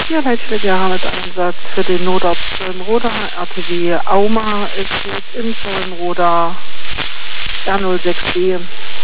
Ja, Leitstelle mit Einsatz für den Notarzt Zollenroda, RTW Auma ist jetzt in Zollenroda R06B.